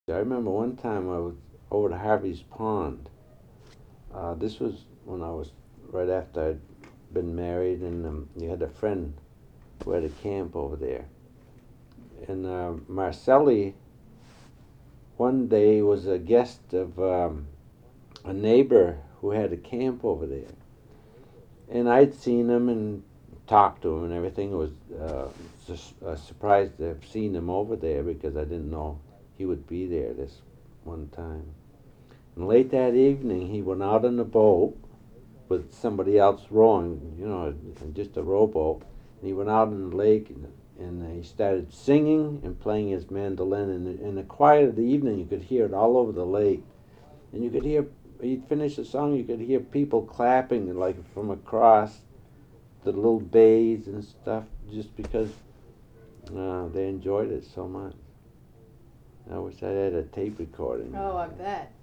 I remember one time I was over to Harvey's Pond. This was when I was right after I'd been married, and you had a friend who had a camp over there. And Marcelli one day was a guest of a neighbor who had a camp over there. And I'd seen him and talked to him and everything. It was a surprise to have seen him over there because I didn't know he would be there this one time. And late that evening, he went out on a boat with somebody else rowing, just a rowboat. And he went out in the lake and he started singing and playing his mandolin. And in the quiet of the evening, you could hear it all over the lake. And you could hear, he'd finish the song, you could hear people clapping like from across the little bays and stuff just because they enjoyed it so much. I wish I had a tape recording. Oh, I bet.